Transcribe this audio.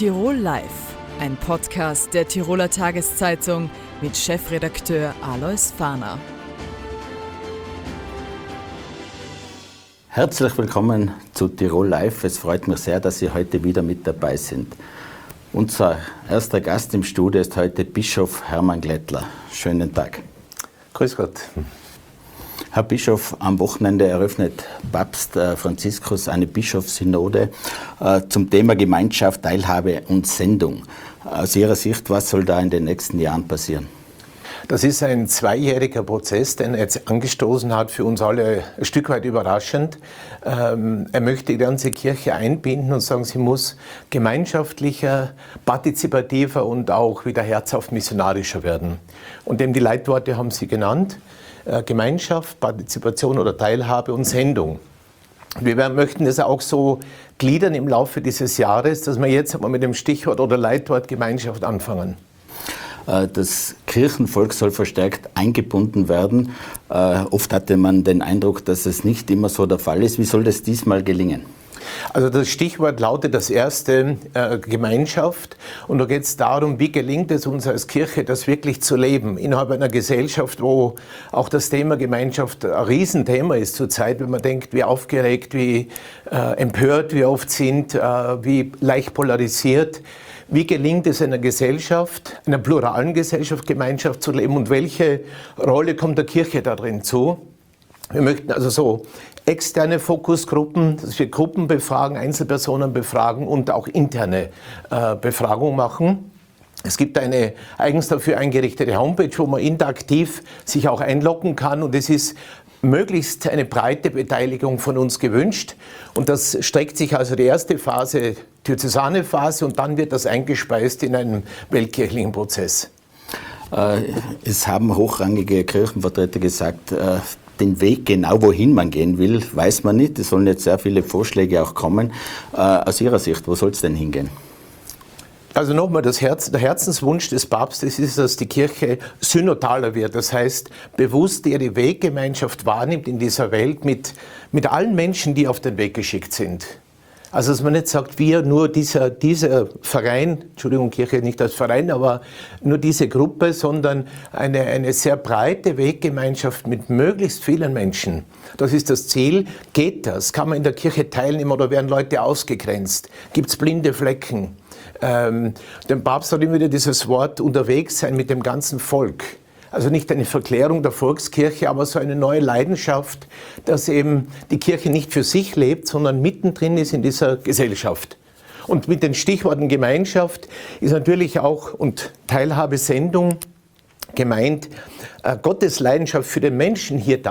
Tirol Live, ein Podcast der Tiroler Tageszeitung mit Chefredakteur Alois Fahner. Herzlich willkommen zu Tirol Live. Es freut mich sehr, dass Sie heute wieder mit dabei sind. Unser erster Gast im Studio ist heute Bischof Hermann Glättler. Schönen Tag. Grüß Gott. Herr Bischof, am Wochenende eröffnet Papst Franziskus eine Bischofssynode zum Thema Gemeinschaft, Teilhabe und Sendung. Aus Ihrer Sicht, was soll da in den nächsten Jahren passieren? Das ist ein zweijähriger Prozess, den er jetzt angestoßen hat, für uns alle ein Stück weit überraschend. Er möchte die ganze Kirche einbinden und sagen, sie muss gemeinschaftlicher, partizipativer und auch wieder herzhaft missionarischer werden. Und eben die Leitworte haben Sie genannt: Gemeinschaft, Partizipation oder Teilhabe und Sendung. Wir möchten das auch so gliedern im Laufe dieses Jahres, dass wir jetzt einmal mit dem Stichwort oder Leitwort Gemeinschaft anfangen. Das Kirchenvolk soll verstärkt eingebunden werden. Oft hatte man den Eindruck, dass es nicht immer so der Fall ist. Wie soll das diesmal gelingen? Also das Stichwort lautet das erste Gemeinschaft. Und da geht es darum, wie gelingt es uns als Kirche, das wirklich zu leben innerhalb einer Gesellschaft, wo auch das Thema Gemeinschaft ein Riesenthema ist zurzeit, wenn man denkt, wie aufgeregt, wie empört wir oft sind, wie leicht polarisiert. Wie gelingt es einer Gesellschaft, einer pluralen Gesellschaft, Gemeinschaft zu leben und welche Rolle kommt der Kirche da drin zu? Wir möchten also so externe Fokusgruppen, dass wir Gruppen befragen, Einzelpersonen befragen und auch interne Befragung machen. Es gibt eine eigens dafür eingerichtete Homepage, wo man interaktiv sich auch einloggen kann, und es ist möglichst eine breite Beteiligung von uns gewünscht. Und das streckt sich also die erste Phase, diözesane Phase, und dann wird das eingespeist in einen weltkirchlichen Prozess. Es haben hochrangige Kirchenvertreter gesagt, den Weg genau, wohin man gehen will, weiß man nicht. Es sollen jetzt sehr viele Vorschläge auch kommen. Aus Ihrer Sicht, wo soll es denn hingehen? Also nochmal, der Herzenswunsch des Papstes ist, dass die Kirche synodaler wird. Das heißt, bewusst ihre Weggemeinschaft wahrnimmt in dieser Welt mit allen Menschen, die auf den Weg geschickt sind. Also dass man nicht sagt, wir nur dieser Verein, Entschuldigung, Kirche nicht als Verein, aber nur diese Gruppe, sondern eine sehr breite Weggemeinschaft mit möglichst vielen Menschen. Das ist das Ziel. Geht das? Kann man in der Kirche teilnehmen oder werden Leute ausgegrenzt? Gibt es blinde Flecken? Der Papst hat immer wieder dieses Wort unterwegs sein mit dem ganzen Volk. Also nicht eine Verklärung der Volkskirche, aber so eine neue Leidenschaft, dass eben die Kirche nicht für sich lebt, sondern mittendrin ist in dieser Gesellschaft. Und mit den Stichworten Gemeinschaft ist natürlich auch und Teilhabe, Sendung gemeint, Gottes Leidenschaft für den Menschen hier